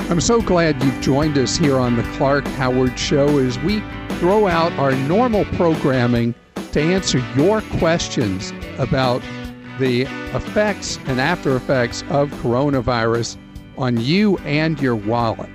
I'm so glad you've joined us here on the Clark Howard Show as we throw out our normal programming to answer your questions about the effects and after effects of coronavirus on you and your wallet.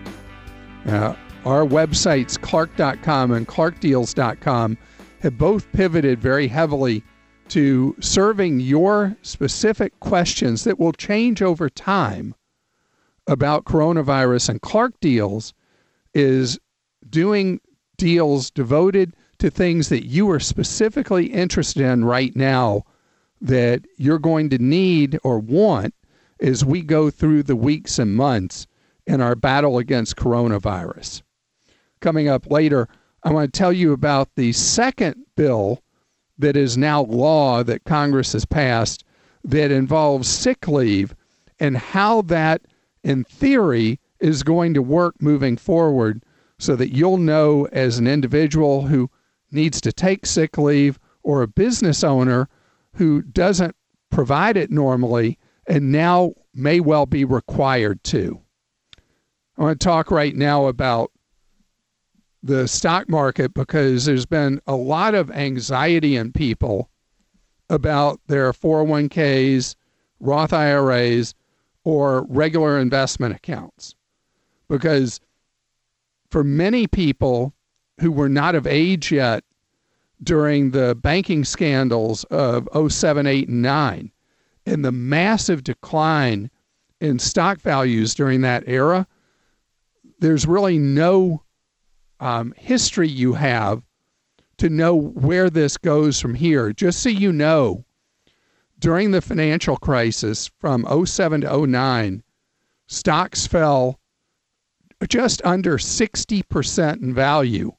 Our websites, Clark.com and ClarkDeals.com, have both pivoted very heavily to serving your specific questions that will change over time about coronavirus. And Clark Deals is doing deals devoted to things that you are specifically interested in right now that you're going to need or want as we go through the weeks and months in our battle against coronavirus. Coming up later, I want to tell you about the second bill that is now law that Congress has passed that involves sick leave and how that, in theory, is going to work moving forward so that you'll know as an individual who needs to take sick leave or a business owner who doesn't provide it normally and now may well be required to. I want to talk right now about the stock market because there's been a lot of anxiety in people about their 401ks, Roth IRAs, or regular investment accounts. Because for many people who were not of age yet during the banking scandals of 07, 8, and 9, and the massive decline in stock values during that era, there's really no history you have to know where this goes from here. Just so you know, during the financial crisis from 07 to 09, stocks fell just under 60% in value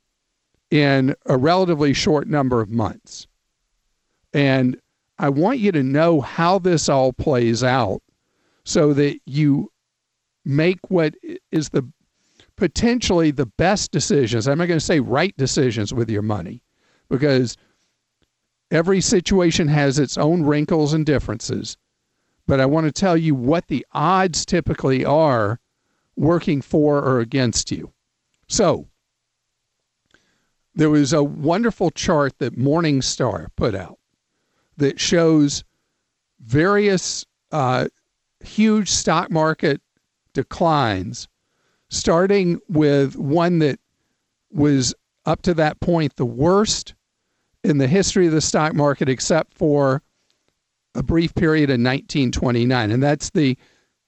in a relatively short number of months. And I want you to know how this all plays out so that you make what is the potentially the best decisions. I'm not going to say right decisions with your money because every situation has its own wrinkles and differences. But I want to tell you what the odds typically are working for or against you. So there was a wonderful chart that Morningstar put out that shows various huge stock market declines, starting with one that was up to that point the worst in the history of the stock market except for a brief period in 1929. And that's the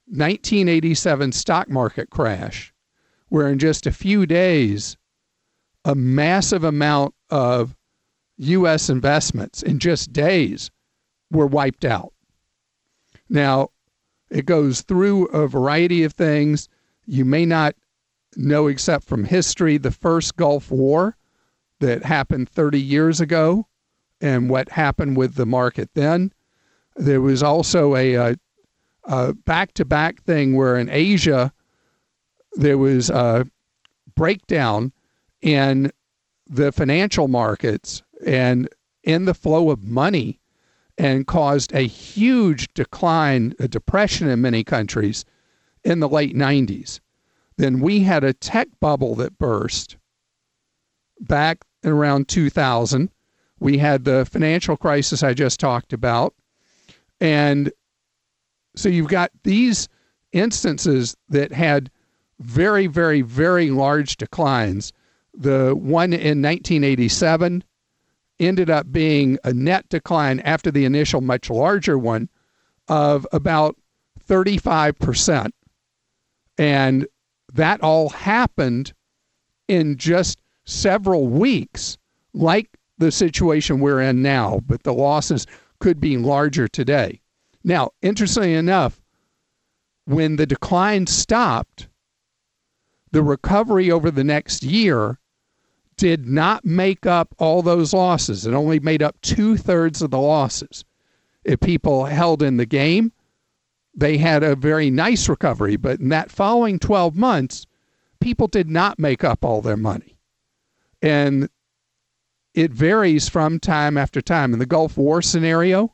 1987 stock market crash, where in just a few days, a massive amount of U.S. investments in just days were wiped out. Now, it goes through a variety of things. You may not know, except from history, the first Gulf War that happened 30 years ago and what happened with the market then. There was also a back-to-back thing where in Asia there was a breakdown in the financial markets and in the flow of money and caused a huge decline, a depression in many countries in the late 90s. Then we had a tech bubble that burst back in around 2000. We had the financial crisis I just talked about. And so you've got these instances that had very, very, very large declines. The one in 1987 ended up being a net decline after the initial much larger one of about 35%. And that all happened in just several weeks, like the situation we're in now, but the losses could be larger today. Now, interestingly enough, when the decline stopped, the recovery over the next year did not make up all those losses. It only made up 2/3 of the losses. If people held in the game, they had a very nice recovery. But in that following 12 months, people did not make up all their money. And it varies from time after time. In the Gulf War scenario,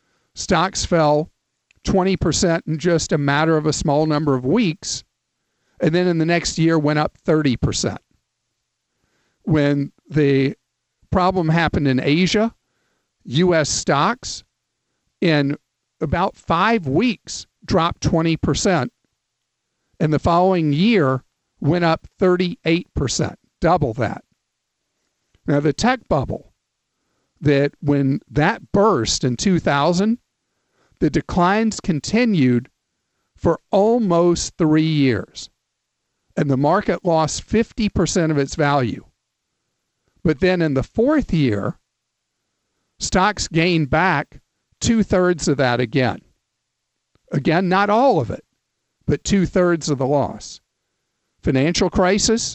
stocks fell 20% in just a matter of a small number of weeks. And then in the next year went up 30%. When the problem happened in Asia, U.S. stocks in about 5 weeks dropped 20%. And the following year went up 38%, double that. Now, the tech bubble, that when that burst in 2000, the declines continued for almost 3 years. And the market lost 50% of its value. But then in the fourth year, stocks gained back 2/3 of that again. Again, not all of it, but 2/3 of the loss. Financial crisis,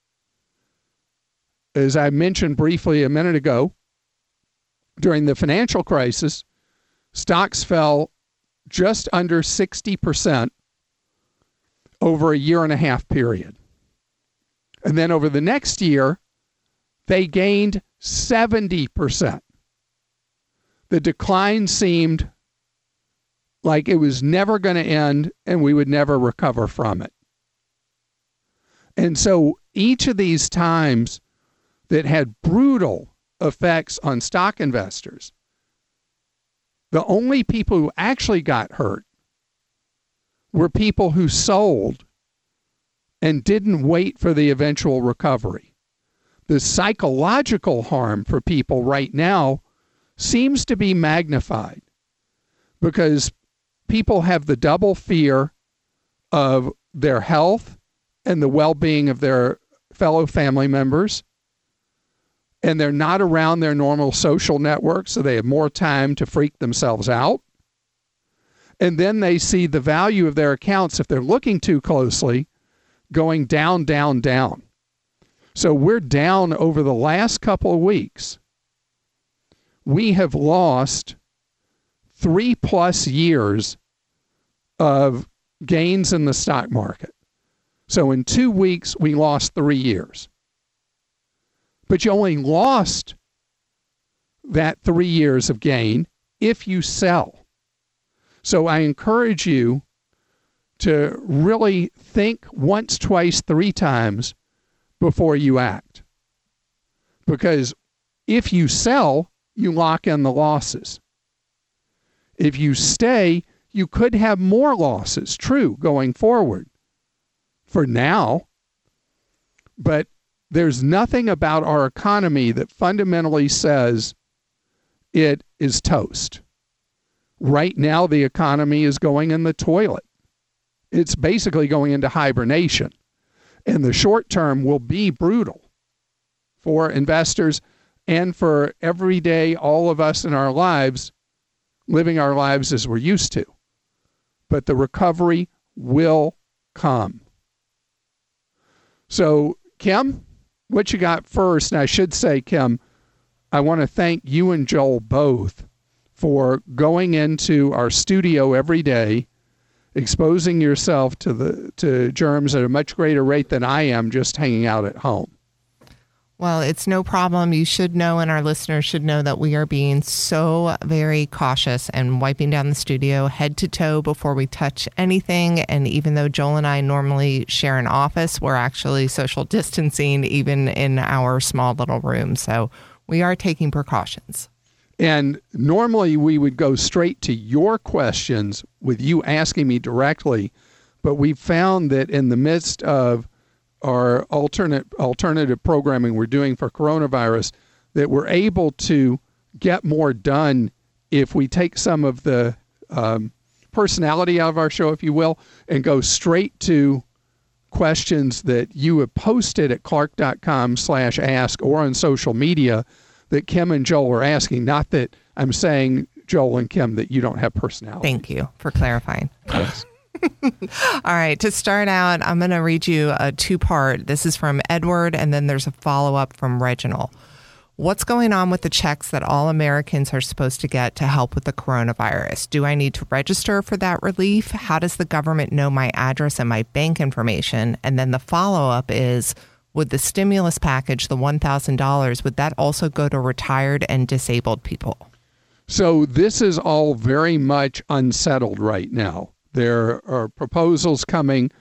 as I mentioned briefly a minute ago, during the financial crisis, stocks fell just under 60% over a 1.5 year period. And then over the next year, they gained 70%. The decline seemed like it was never going to end and we would never recover from it. And so each of these times that had brutal effects on stock investors, the only people who actually got hurt were people who sold and didn't wait for the eventual recovery. The psychological harm for people right now seems to be magnified because people have the double fear of their health and the well-being of their fellow family members, and they're not around their normal social networks, so they have more time to freak themselves out. And then they see the value of their accounts, if they're looking too closely, going down, down, down. So we're down over the last couple of weeks. We have lost 3+ years of gains in the stock market. So in 2 weeks, we lost 3 years. But you only lost that 3 years of gain if you sell. So I encourage you to really think once, twice, 3 times before you act. Because if you sell, you lock in the losses. If you stay, you could have more losses, true, going forward for now. But there's nothing about our economy that fundamentally says it is toast. Right now, the economy is going in the toilet. It's basically going into hibernation. And the short term will be brutal for investors and for everyday, all of us in our lives, living our lives as we're used to. But the recovery will come. So, Kim, what you got first? And I should say, Kim, I want to thank you and Joel both for going into our studio every day, exposing yourself to germs at a much greater rate than I am just hanging out at home. Well, it's no problem. You should know, and our listeners should know, that we are being so very cautious and wiping down the studio head to toe before we touch anything. And even though Joel and I normally share an office, we're actually social distancing even in our small little room. So we are taking precautions. And normally we would go straight to your questions with you asking me directly, but we've found that in the midst of our alternative programming we're doing for coronavirus, that we're able to get more done if we take some of the personality out of our show, if you will, and go straight to questions that you have posted at clark.com/ask or on social media that Kim and Joel are asking. Not that I'm saying, Joel and Kim, that you don't have personality. Thank you for clarifying. Yes. All right. To start out, I'm going to read you a 2-part. This is from Edward, and then there's a follow-up from Reginald. What's going on with the checks that all Americans are supposed to get to help with the coronavirus? Do I need to register for that relief? How does the government know my address and my bank information? And then the follow-up is, would the stimulus package, the $1,000, would that also go to retired and disabled people? So this is all very much unsettled right now. There are proposals coming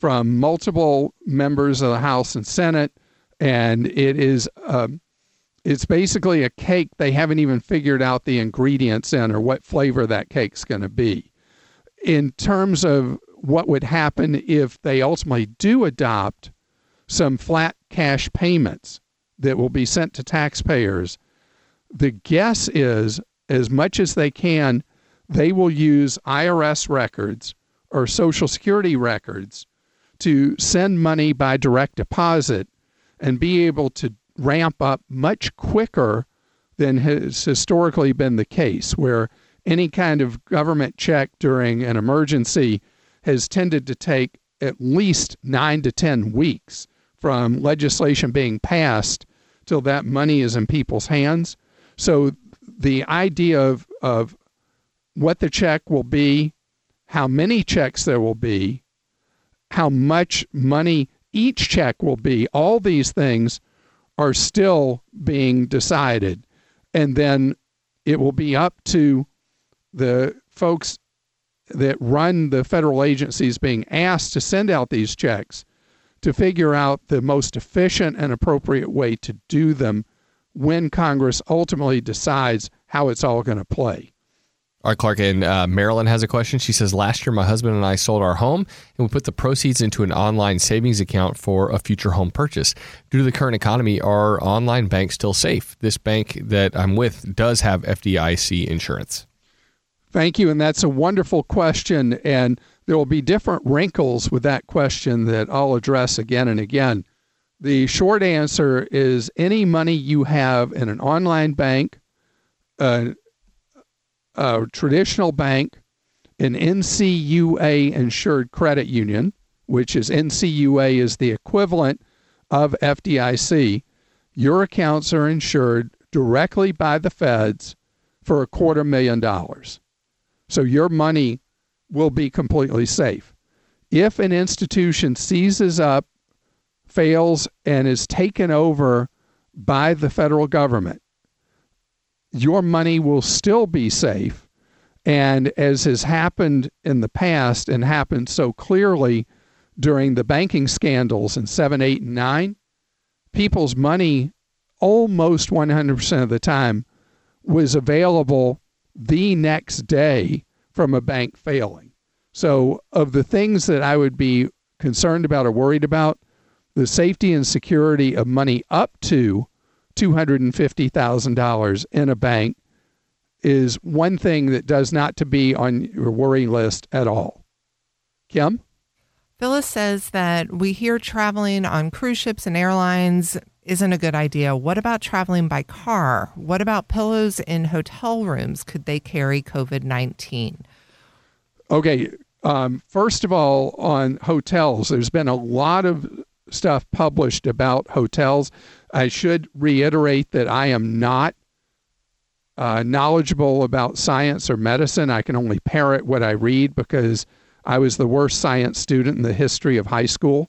from multiple members of the House and Senate, and it's basically a cake they haven't even figured out the ingredients in or what flavor that cake's going to be. In terms of what would happen if they ultimately do adopt some flat cash payments that will be sent to taxpayers, the guess is, as much as they can, they will use IRS records or Social Security records to send money by direct deposit and be able to ramp up much quicker than has historically been the case, where any kind of government check during an emergency has tended to take at least 9 to 10 weeks from legislation being passed till that money is in people's hands. So the idea of what the check will be, how many checks there will be, how much money each check will be, all these things are still being decided. And then it will be up to the folks that run the federal agencies being asked to send out these checks to figure out the most efficient and appropriate way to do them when Congress ultimately decides how it's all going to play. All right, Clark, and Marilyn has a question. She says, last year my husband and I sold our home and we put the proceeds into an online savings account for a future home purchase. Due to the current economy, are online banks still safe? This bank that I'm with does have FDIC insurance. Thank you, and that's a wonderful question, and there will be different wrinkles with that question that I'll address again and again. The short answer is any money you have in an online bank, a traditional bank, an NCUA-insured credit union, which is NCUA is the equivalent of FDIC, your accounts are insured directly by the feds for $250,000. So your money will be completely safe. If an institution seizes up, fails, and is taken over by the federal government, your money will still be safe. And as has happened in the past and happened so clearly during the banking scandals in 7, 8, and 9, people's money almost 100% of the time was available the next day from a bank failing. So of the things that I would be concerned about or worried about, the safety and security of money up to $250,000 in a bank is one thing that does not to be on your worry list at all. Kim? Phyllis says that we hear traveling on cruise ships and airlines isn't a good idea. What about traveling by car? What about pillows in hotel rooms? Could they carry COVID-19? Okay. First of all, on hotels, there's been a lot of stuff published about hotels. I should reiterate that I am not knowledgeable about science or medicine. I can only parrot what I read because I was the worst science student in the history of high school.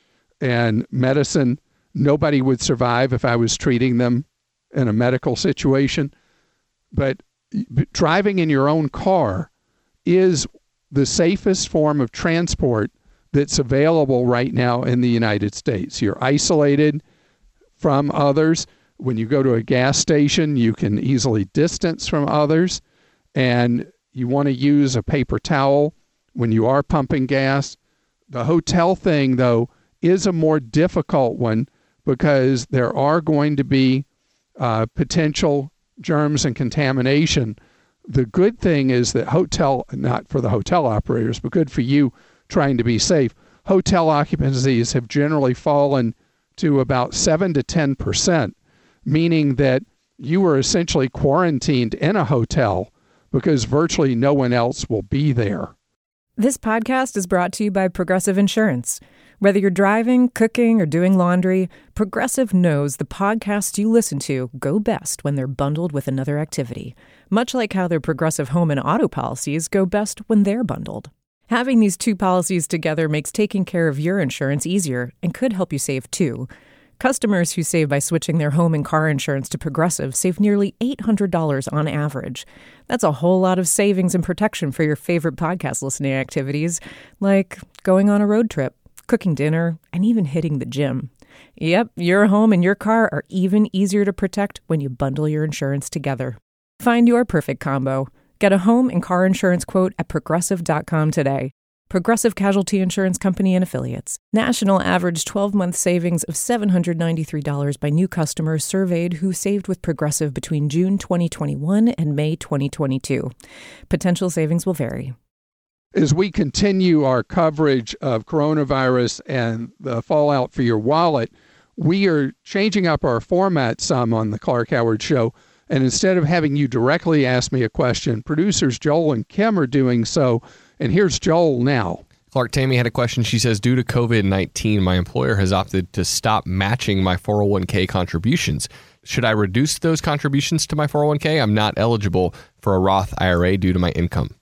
And medicine, nobody would survive if I was treating them in a medical situation. But driving in your own car is the safest form of transport that's available right now in the United States. You're isolated from others. When you go to a gas station, you can easily distance from others, and you want to use a paper towel when you are pumping gas. The hotel thing, though, is a more difficult one because there are going to be potential germs and contamination. The good thing is that not for the hotel operators, but good for you trying to be safe, hotel occupancies have generally fallen to about 7 to 10%, meaning that you are essentially quarantined in a hotel because virtually no one else will be there. This podcast is brought to you by Progressive Insurance. Whether you're driving, cooking, or doing laundry, Progressive knows the podcasts you listen to go best when they're bundled with another activity, much like how their Progressive home and auto policies go best when they're bundled. Having these two policies together makes taking care of your insurance easier and could help you save too. Customers who save by switching their home and car insurance to Progressive save nearly $800 on average. That's a whole lot of savings and protection for your favorite podcast listening activities, like going on a road trip, cooking dinner, and even hitting the gym. Yep, your home and your car are even easier to protect when you bundle your insurance together. Find your perfect combo. Get a home and car insurance quote at Progressive.com today. Progressive Casualty Insurance Company and Affiliates. National average 12-month savings of $793 by new customers surveyed who saved with Progressive between June 2021 and May 2022. Potential savings will vary. As we continue our coverage of coronavirus and the fallout for your wallet, we are changing up our format some on the Clark Howard Show. And instead of having you directly ask me a question, producers Joel and Kim are doing so. And here's Joel now. Clark, Tammy had a question. She says, due to COVID-19, my employer has opted to stop matching my 401k contributions. Should I reduce those contributions to my 401k? I'm not eligible for a Roth IRA due to my income.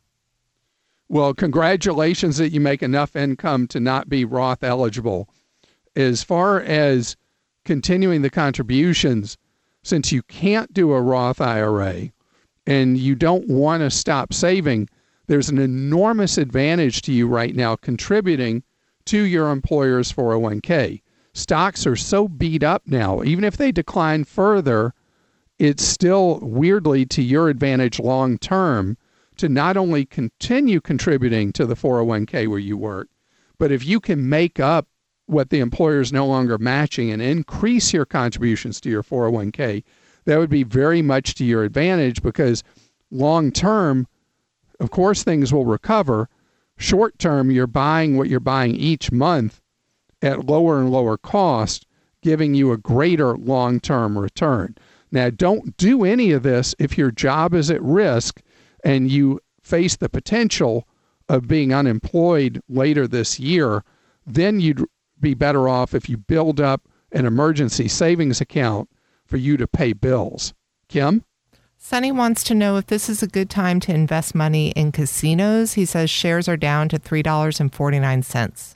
Well, congratulations that you make enough income to not be Roth eligible. As far as continuing the contributions, since you can't do a Roth IRA and you don't want to stop saving, there's an enormous advantage to you right now contributing to your employer's 401k. Stocks are so beat up now, even if they decline further, it's still weirdly to your advantage long term to not only continue contributing to the 401k where you work, but if you can make up what the employer is no longer matching and increase your contributions to your 401k, that would be very much to your advantage because long term, of course, things will recover. Short term, you're buying what you're buying each month at lower and lower cost, giving you a greater long-term return. Now, don't do any of this if your job is at risk and you face the potential of being unemployed later this year. Then you'd be better off if you build up an emergency savings account for you to pay bills. Kim? Sonny wants to know if this is a good time to invest money in casinos. He says shares are down to $3.49.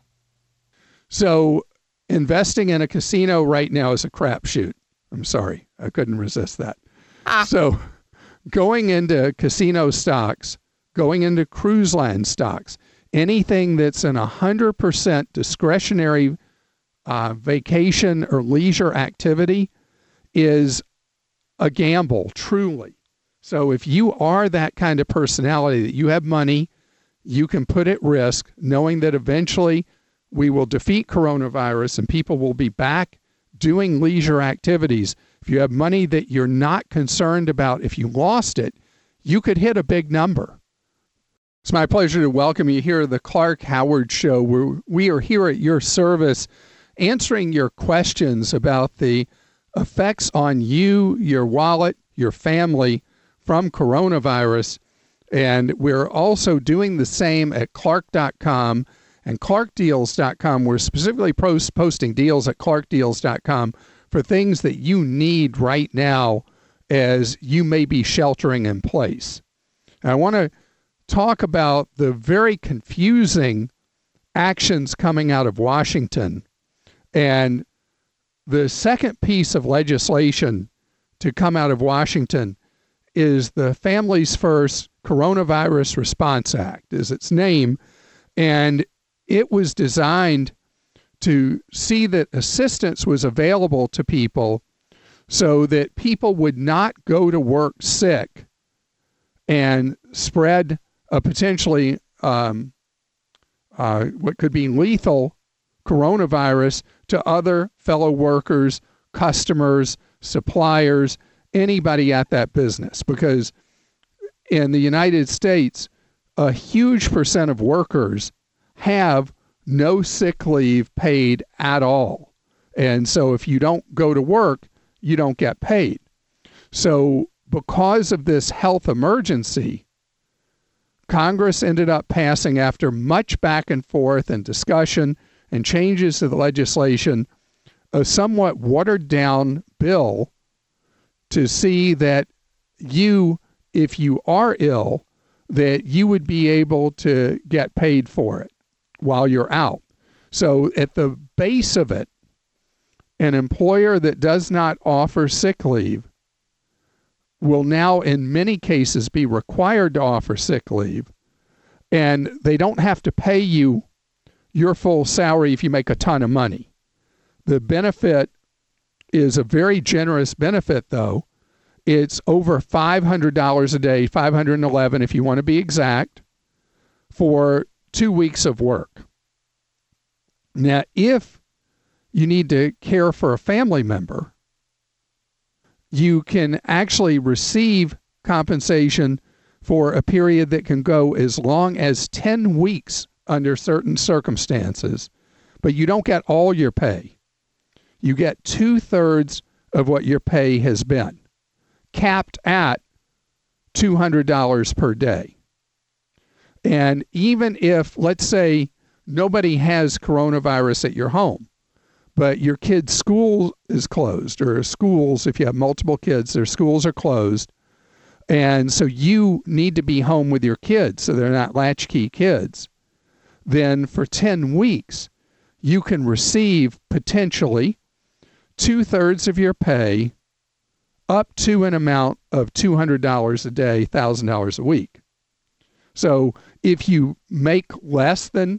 So investing in a casino right now is a crapshoot. I'm sorry. I couldn't resist that. So going into casino stocks, going into cruise line stocks, anything that's an 100% discretionary vacation or leisure activity is a gamble, truly. So if you are that kind of personality that you have money, you can put at risk knowing that eventually we will defeat coronavirus and people will be back doing leisure activities. If you have money that you're not concerned about, if you lost it, you could hit a big number. It's my pleasure to welcome you here to the Clark Howard Show, where we are here at your service answering your questions about the effects on you, your wallet, your family from coronavirus. And we're also doing the same at Clark.com and ClarkDeals.com. We're specifically posting deals at ClarkDeals.com for things that you need right now as you may be sheltering in place. And I want to talk about the very confusing actions coming out of Washington. And the second piece of legislation to come out of Washington is the Families First Coronavirus Response Act, is its name. And it was designed to see that assistance was available to people so that people would not go to work sick and spread a potentially what could be lethal coronavirus to other fellow workers, customers, suppliers, anybody at that business. Because in the United States, a huge percent of workers have no sick leave paid at all. And so if you don't go to work, you don't get paid. So because of this health emergency, Congress ended up passing, after much back and forth and discussion and changes to the legislation, a somewhat watered down bill to see that you, if you are ill, that you would be able to get paid for it while you're out. So at the base of it, an employer that does not offer sick leave will now in many cases be required to offer sick leave, and they don't have to pay you your full salary if you make a ton of money. The benefit is a very generous benefit, though. It's over $500 a day, $511 if you want to be exact, for 2 weeks of work. Now, if you need to care for a family member, you can actually receive compensation for a period that can go as long as 10 weeks under certain circumstances, but you don't get all your pay. You get 2/3 of what your pay has been, capped at $200 per day. And even if, let's say, nobody has coronavirus at your home, but your kid's school is closed, or schools, if you have multiple kids, their schools are closed, and so you need to be home with your kids so they're not latchkey kids, then for 10 weeks, you can receive potentially 2/3 of your pay up to an amount of $200 a day, $1,000 a week. So if you make less than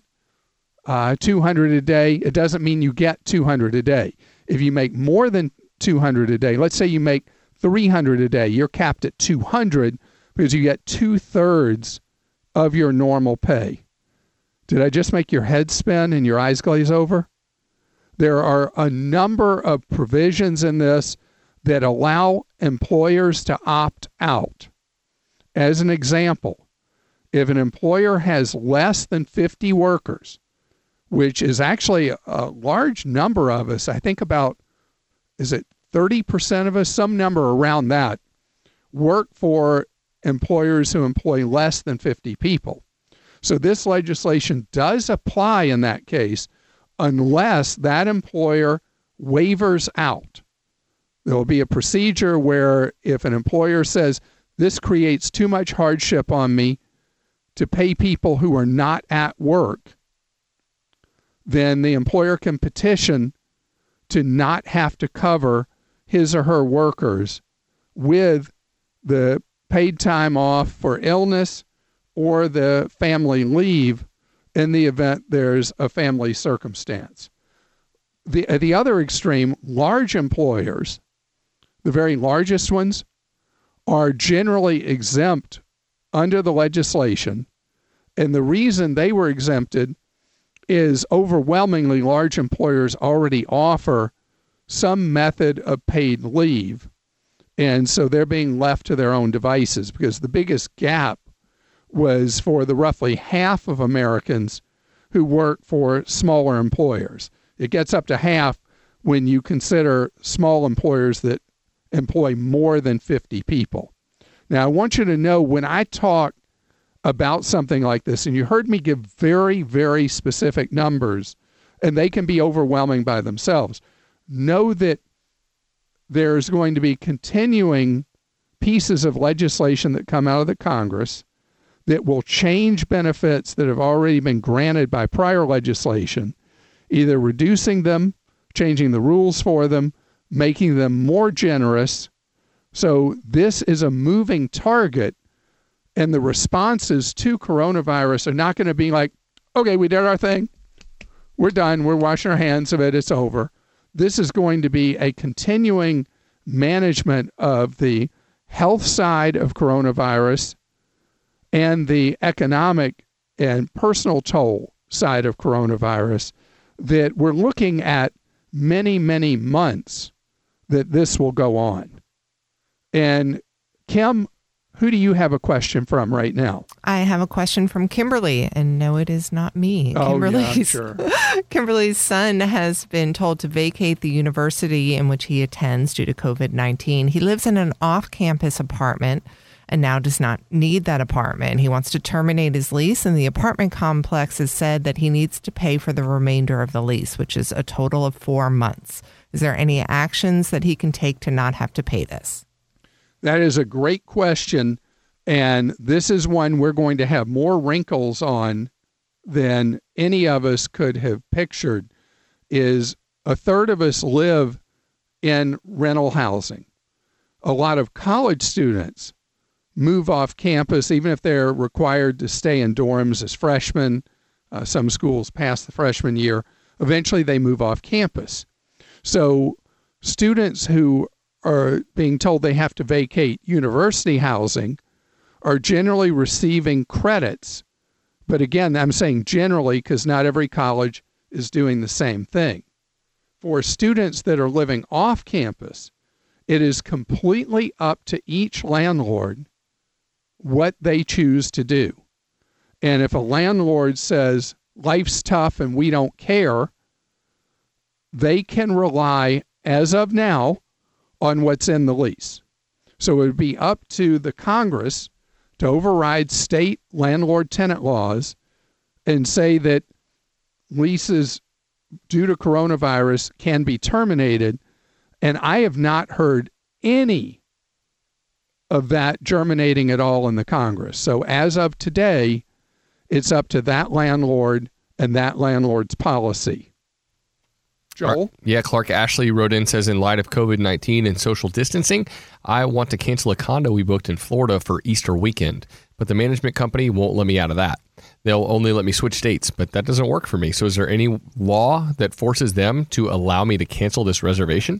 $200 a day, it doesn't mean you get $200 a day. If you make more than $200 a day, let's say you make $300 a day, you're capped at $200 because you get 2/3 of your normal pay. Did I just make your head spin and your eyes glaze over? There are a number of provisions in this that allow employers to opt out. As an example, if an employer has less than 50 workers, which is actually a large number of us, I think about, is it 30% of us, some number around that, work for employers who employ less than 50 people. So this legislation does apply in that case unless that employer waivers out. There will be a procedure where if an employer says, this creates too much hardship on me to pay people who are not at work, then the employer can petition to not have to cover his or her workers with the paid time off for illness or the family leave in the event there's a family circumstance. At the other extreme, large employers, the very largest ones, are generally exempt under the legislation. And the reason they were exempted is overwhelmingly large employers already offer some method of paid leave. And so they're being left to their own devices, because the biggest gap was for the roughly half of Americans who work for smaller employers. It gets up to half when you consider small employers that employ more than 50 people. Now, I want you to know, when I talk about something like this, and you heard me give very, very specific numbers, and they can be overwhelming by themselves, know that there's going to be continuing pieces of legislation that come out of the Congress that will change benefits that have already been granted by prior legislation, either reducing them, changing the rules for them, making them more generous. So this is a moving target, and the responses to coronavirus are not going to be like, okay, we did our thing, we're done, we're washing our hands of it, it's over. This is going to be a continuing management of the health side of coronavirus and the economic and personal toll side of coronavirus, that we're looking at many, many months that this will go on. And Kim, who do you have a question from right now? I have a question from Kimberly, and no, it is not me. Oh, yeah, sure. Kimberly's son has been told to vacate the university in which he attends due to COVID-19. He lives in an off-campus apartment and now does not need that apartment. He wants to terminate his lease, and the apartment complex has said that he needs to pay for the remainder of the lease, which is a total of 4 months. Is there any actions that he can take to not have to pay this? That is a great question, and this is one we're going to have more wrinkles on than any of us could have pictured. Is a third of us live in rental housing. A lot of college students move off campus, even if they're required to stay in dorms as freshmen some schools past the freshman year, eventually they move off campus. So students who are being told they have to vacate university housing are generally receiving credits. But again, I'm saying generally because not every college is doing the same thing. For students that are living off campus, it is completely up to each landlord what they choose to do. And if a landlord says life's tough and we don't care, they can rely, as of now, on what's in the lease. So it would be up to the Congress to override state landlord-tenant laws and say that leases due to coronavirus can be terminated. And I have not heard any of that germinating at all in the Congress. So as of today, it's up to that landlord and that landlord's policy. Joel? Yeah, Clark Ashley wrote in, says, in light of COVID-19 and social distancing, I want to cancel a condo we booked in Florida for Easter weekend, but the management company won't let me out of that. They'll only let me switch states, but that doesn't work for me. So is there any law that forces them to allow me to cancel this reservation?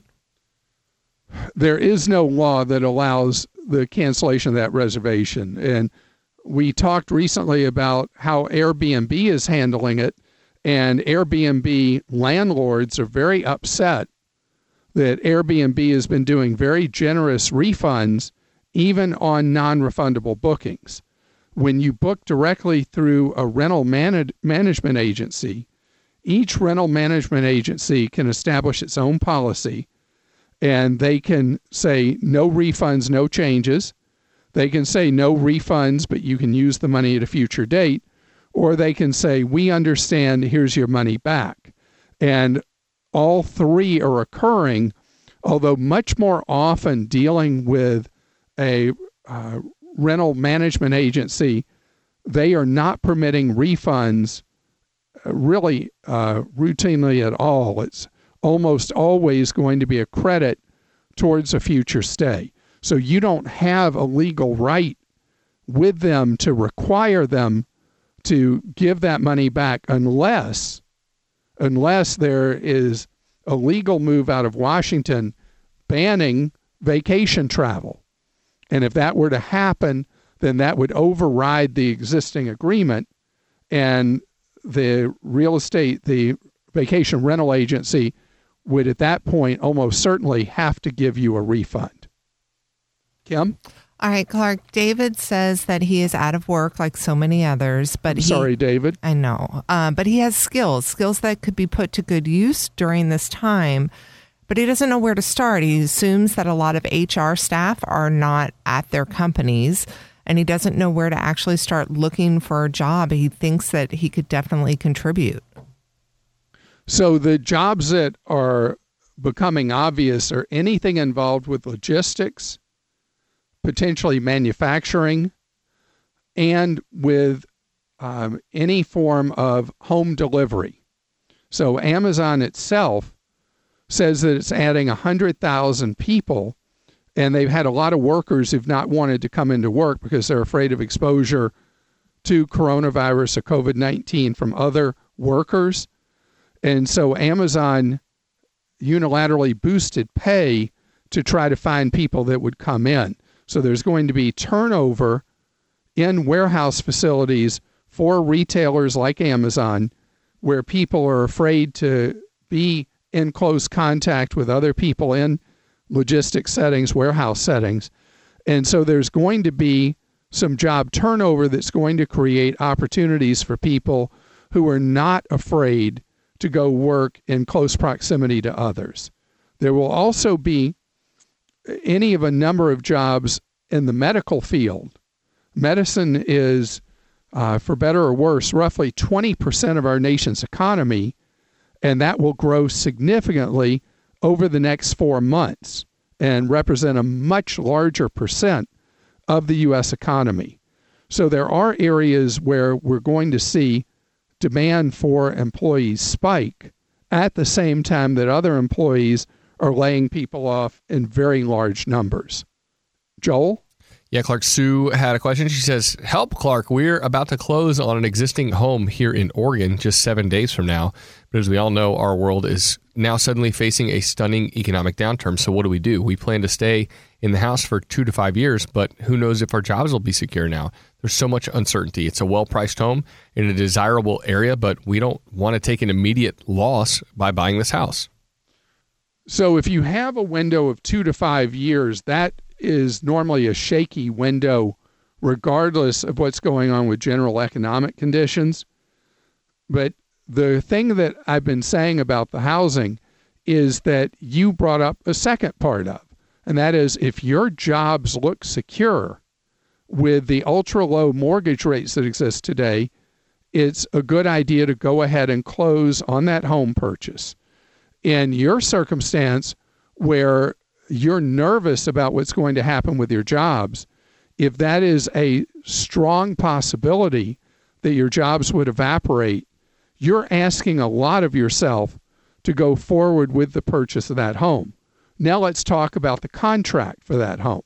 There is no law that allows the cancellation of that reservation. And we talked recently about how Airbnb is handling it. And Airbnb landlords are very upset that Airbnb has been doing very generous refunds, even on non-refundable bookings. When you book directly through a rental management agency, each rental management agency can establish its own policy, and they can say no refunds, no changes. They can say no refunds, but you can use the money at a future date. Or they can say, we understand, here's your money back. And all three are occurring, although much more often dealing with a rental management agency, they are not permitting refunds really routinely at all. It's almost always going to be a credit towards a future stay. So you don't have a legal right with them to require them to give that money back unless there is a legal move out of Washington banning vacation travel. And if that were to happen, then that would override the existing agreement, and the vacation rental agency would at that point almost certainly have to give you a refund. Kim? All right, Clark, David says that he is out of work like so many others, but Sorry, David. I know. But he has skills that could be put to good use during this time, but he doesn't know where to start. He assumes that a lot of HR staff are not at their companies, and he doesn't know where to actually start looking for a job. He thinks that he could definitely contribute. So the jobs that are becoming obvious are anything involved with logistics, potentially manufacturing, and with any form of home delivery. So Amazon itself says that it's adding 100,000 people, and they've had a lot of workers who've not wanted to come into work because they're afraid of exposure to coronavirus or COVID-19 from other workers. And so Amazon unilaterally boosted pay to try to find people that would come in. So there's going to be turnover in warehouse facilities for retailers like Amazon, where people are afraid to be in close contact with other people in logistics settings, warehouse settings. And so there's going to be some job turnover that's going to create opportunities for people who are not afraid to go work in close proximity to others. There will also be any of a number of jobs in the medical field. Medicine is, for better or worse, roughly 20% of our nation's economy, and that will grow significantly over the next 4 months and represent a much larger percent of the U.S. economy. So there are areas where we're going to see demand for employees spike at the same time that other employees are laying people off in very large numbers. Joel? Yeah, Clark, Sue had a question. She says, help, Clark. We're about to close on an existing home here in Oregon just 7 days from now. But as we all know, our world is now suddenly facing a stunning economic downturn. So what do? We plan to stay in the house for 2 to 5 years, but who knows if our jobs will be secure now. There's so much uncertainty. It's a well-priced home in a desirable area, but we don't want to take an immediate loss by buying this house. So if you have a window of 2 to 5 years, that is normally a shaky window regardless of what's going on with general economic conditions. But the thing that I've been saying about the housing is that you brought up a second part of, and that is if your jobs look secure with the ultra-low mortgage rates that exist today, it's a good idea to go ahead and close on that home purchase. In your circumstance where you're nervous about what's going to happen with your jobs, if that is a strong possibility that your jobs would evaporate, you're asking a lot of yourself to go forward with the purchase of that home. Now let's talk about the contract for that home.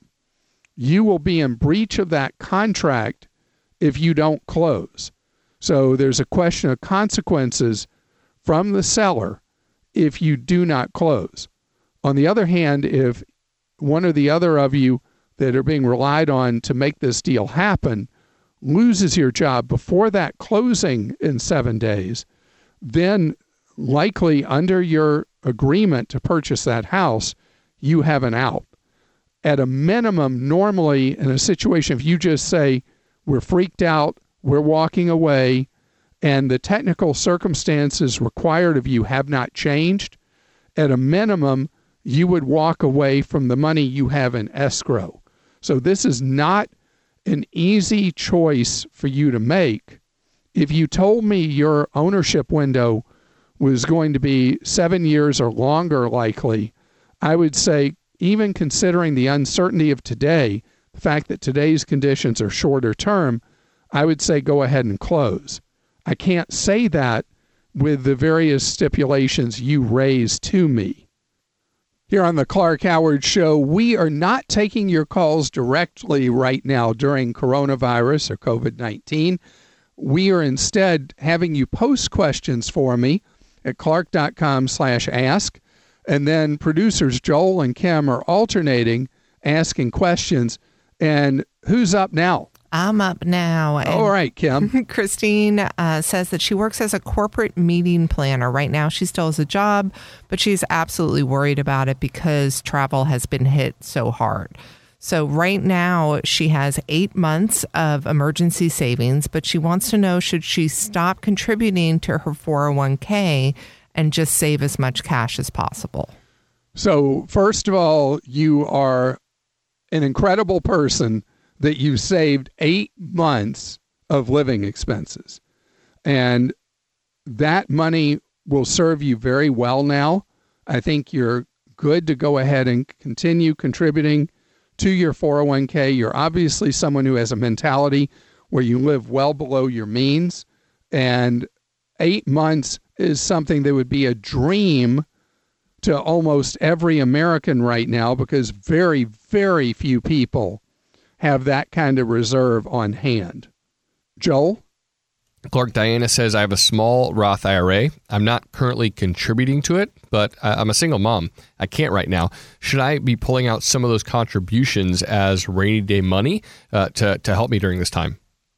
You will be in breach of that contract if you don't close. So there's a question of consequences from the seller if you do not close. On the other hand, if one or the other of you that are being relied on to make this deal happen loses your job before that closing in 7 days, then likely under your agreement to purchase that house, you have an out. At a minimum, normally in a situation, if you just say, we're freaked out, we're walking away, and the technical circumstances required of you have not changed, at a minimum, you would walk away from the money you have in escrow. So this is not an easy choice for you to make. If you told me your ownership window was going to be 7 years or longer likely, I would say, even considering the uncertainty of today, the fact that today's conditions are shorter term, I would say go ahead and close. I can't say that with the various stipulations you raised to me. Here on the Clark Howard Show, we are not taking your calls directly right now during coronavirus or COVID-19. We are instead having you post questions for me at clark.com/ask. And then producers Joel and Kim are alternating asking questions. And who's up now? I'm up now. And all right, Kim. Christine says that she works as a corporate meeting planner. Right now, she still has a job, but she's absolutely worried about it because travel has been hit so hard. So right now, she has 8 months of emergency savings, but she wants to know, should she stop contributing to her 401k and just save as much cash as possible? So first of all, you are an incredible person that you saved 8 months of living expenses. And that money will serve you very well now. I think you're good to go ahead and continue contributing to your 401k. You're obviously someone who has a mentality where you live well below your means. And 8 months is something that would be a dream to almost every American right now, because very, very few people have that kind of reserve on hand. Joel? Clark, Diana says, I have a small Roth IRA. I'm not currently contributing to it, but I'm a single mom. I can't right now. Should I be pulling out some of those contributions as rainy day money to help me during this time?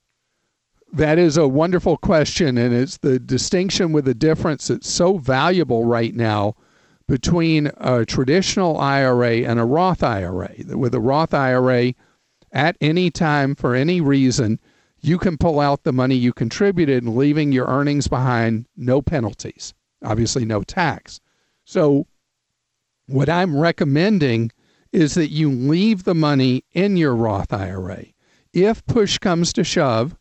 That is a wonderful question, and it's the distinction with the difference that's so valuable right now between a traditional IRA and a Roth IRA. With a Roth IRA, at any time, for any reason, you can pull out the money you contributed, leaving your earnings behind, no penalties, obviously no tax. So what I'm recommending is that you leave the money in your Roth IRA. If push comes to shove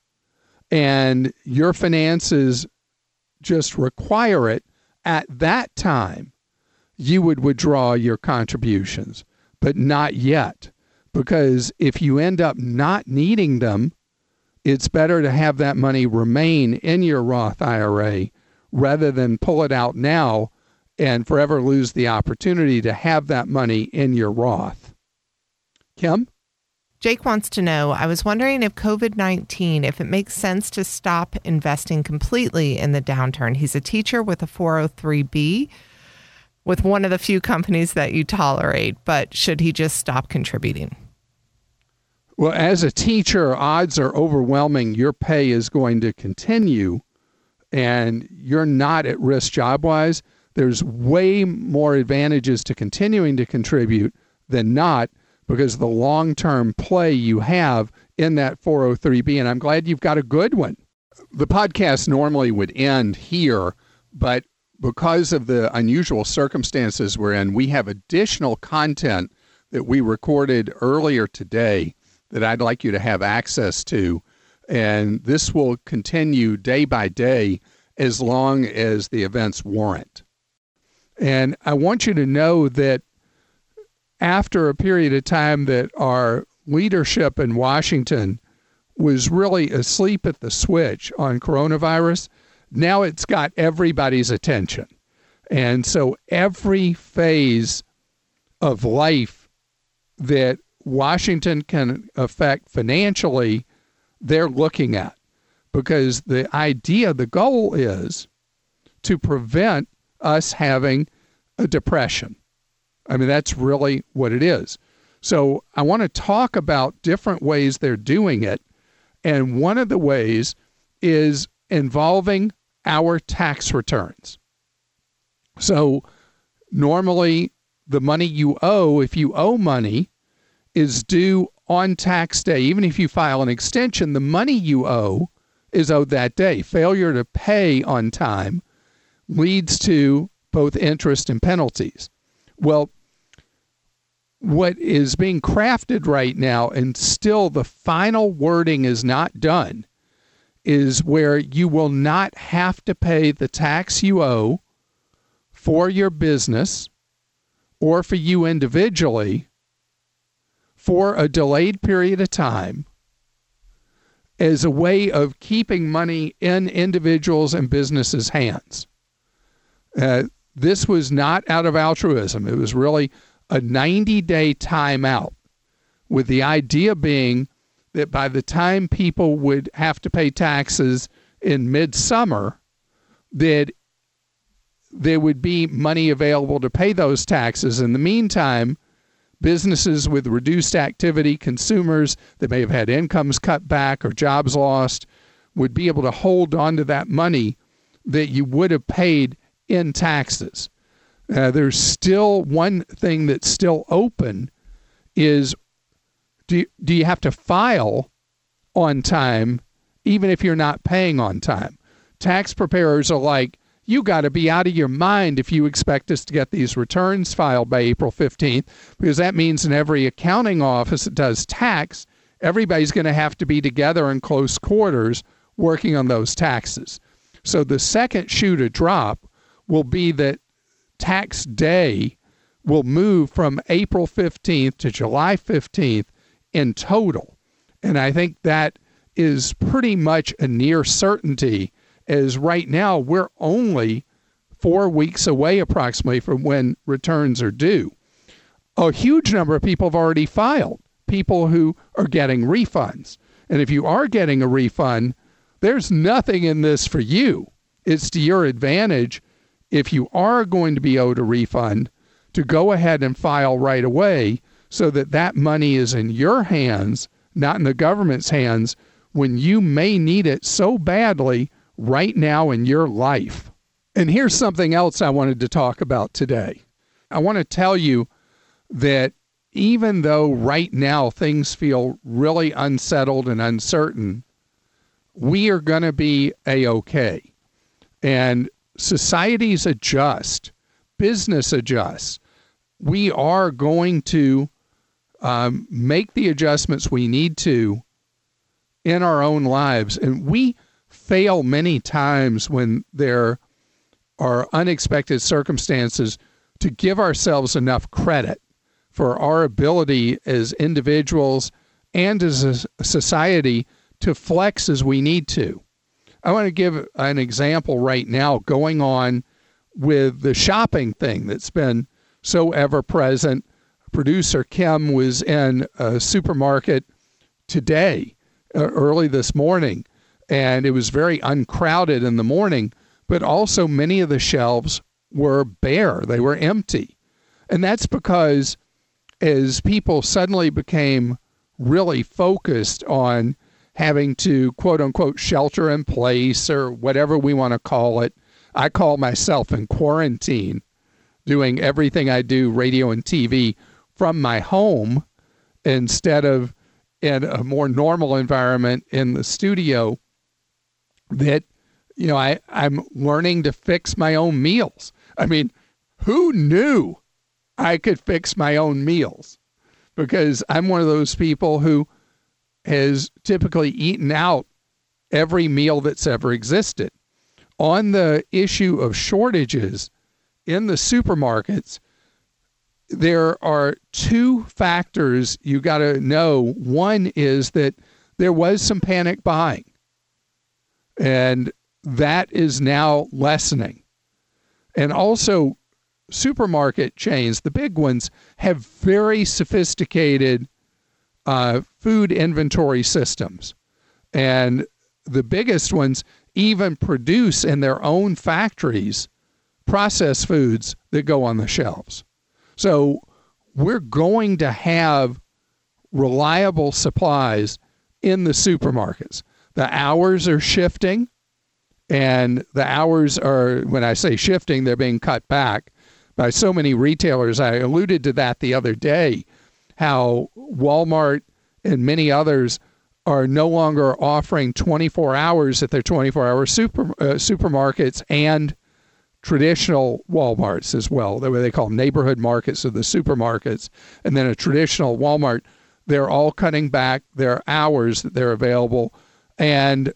and your finances just require it, at that time, you would withdraw your contributions, but not yet. Because if you end up not needing them, it's better to have that money remain in your Roth IRA rather than pull it out now and forever lose the opportunity to have that money in your Roth. Kim? Jake wants to know, I was wondering if COVID-19, if it makes sense to stop investing completely in the downturn. He's a teacher with a 403B with one of the few companies that you tolerate, but should he just stop contributing? Well, as a teacher, odds are overwhelming your pay is going to continue and you're not at risk job-wise. There's way more advantages to continuing to contribute than not, because of the long-term play you have in that 403B, and I'm glad you've got a good one. The podcast normally would end here, but because of the unusual circumstances we're in, we have additional content that we recorded earlier today that I'd like you to have access to, and this will continue day by day as long as the events warrant. And I want you to know that after a period of time that our leadership in Washington was really asleep at the switch on coronavirus, now it's got everybody's attention. And so every phase of life that Washington can affect financially, they're looking at. Because the idea, the goal is to prevent us having a depression. I mean, that's really what it is. So I want to talk about different ways they're doing it. And one of the ways is involving our tax returns. So normally the money you owe, if you owe money, is due on tax day. Even if you file an extension, the money you owe is owed that day. Failure to pay on time leads to both interest and penalties. Well, what is being crafted right now, and still the final wording is not done, is where you will not have to pay the tax you owe for your business or for you individually for a delayed period of time as a way of keeping money in individuals' and businesses' hands. This was not out of altruism. It was really a 90-day timeout, with the idea being that by the time people would have to pay taxes in midsummer, that there would be money available to pay those taxes. In the meantime, businesses with reduced activity, consumers that may have had incomes cut back or jobs lost, would be able to hold on to that money that you would have paid in taxes. There's still one thing that's still open is, do you have to file on time even if you're not paying on time? Tax preparers are like, you got to be out of your mind if you expect us to get these returns filed by April 15th, because that means in every accounting office that does tax, everybody's going to have to be together in close quarters working on those taxes. So the second shoe to drop will be that tax day will move from April 15th to July 15th in total. And I think that is pretty much a near certainty, as right now we're only 4 weeks away approximately from when returns are due. A huge number of people have already filed, people who are getting refunds. And if you are getting a refund, there's nothing in this for you. It's to your advantage, if you are going to be owed a refund, to go ahead and file right away so that that money is in your hands, not in the government's hands, when you may need it so badly right now in your life. And here's something else I wanted to talk about today. I want to tell you that even though right now things feel really unsettled and uncertain, we are going to be A-okay. And societies adjust, business adjusts. We are going to make the adjustments we need to in our own lives. And we fail many times when there are unexpected circumstances to give ourselves enough credit for our ability as individuals and as a society to flex as we need to. I want to give an example right now going on with the shopping thing that's been so ever present, producer Kim was in a supermarket today, early this morning, and it was very uncrowded in the morning, but also many of the shelves were bare. They were empty. And that's because as people suddenly became really focused on having to, quote unquote, shelter in place or whatever we want to call it, I call myself in quarantine, doing everything I do, radio and TV, from my home instead of in a more normal environment in the studio, that, you know, I'm learning to fix my own meals. I mean, who knew I could fix my own meals? Because I'm one of those people who has typically eaten out every meal that's ever existed. On the issue of shortages in the supermarkets, there are two factors you got to know. One is that there was some panic buying, and that is now lessening. And also, supermarket chains, the big ones, have very sophisticated food inventory systems. And the biggest ones even produce in their own factories processed foods that go on the shelves. So we're going to have reliable supplies in the supermarkets. The hours are shifting, and the hours are, when I say shifting, they're being cut back by so many retailers. I alluded to that the other day, how Walmart and many others are no longer offering 24 hours at their 24-hour supermarkets and traditional Walmarts as well. The way they call them neighborhood markets, or the supermarkets, and then a traditional Walmart. They're all cutting back their hours that they're available, and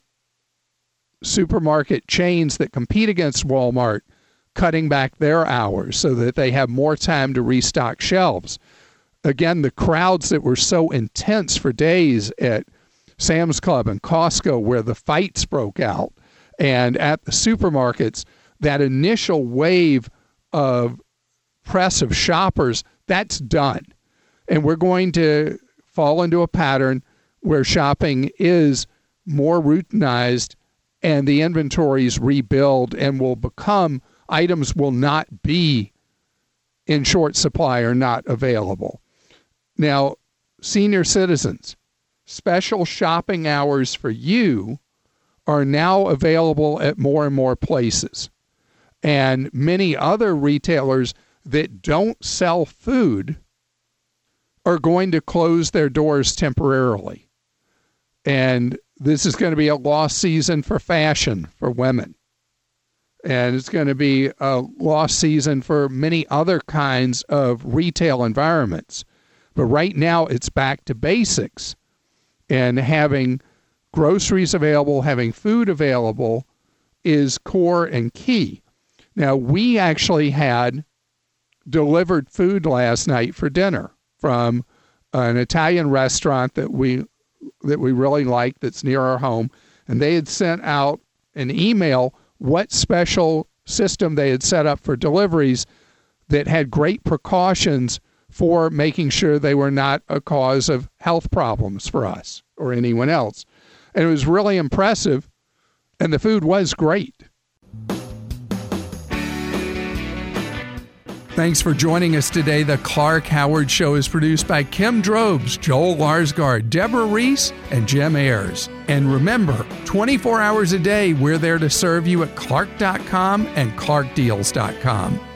supermarket chains that compete against Walmart cutting back their hours so that they have more time to restock shelves. Again, the crowds that were so intense for days at Sam's Club and Costco, where the fights broke out, and at the supermarkets, that initial wave of press of shoppers, that's done. And we're going to fall into a pattern where shopping is more routinized and the inventories rebuild and will become, items will not be in short supply or not available. Now, senior citizens, special shopping hours for you are now available at more and more places. And many other retailers that don't sell food are going to close their doors temporarily. And this is going to be a lost season for fashion for women. And it's going to be a lost season for many other kinds of retail environments. But right now, it's back to basics. And having groceries available, having food available is core and key. Now, we actually had delivered food last night for dinner from an Italian restaurant that we really like that's near our home. And they had sent out an email what special system they had set up for deliveries that had great precautions for making sure they were not a cause of health problems for us or anyone else. And it was really impressive, and the food was great. Thanks for joining us today. The Clark Howard Show is produced by Kim Drobes, Joel Larsgaard, Deborah Reese, and Jim Ayers. And remember, 24 hours a day, we're there to serve you at Clark.com and ClarkDeals.com.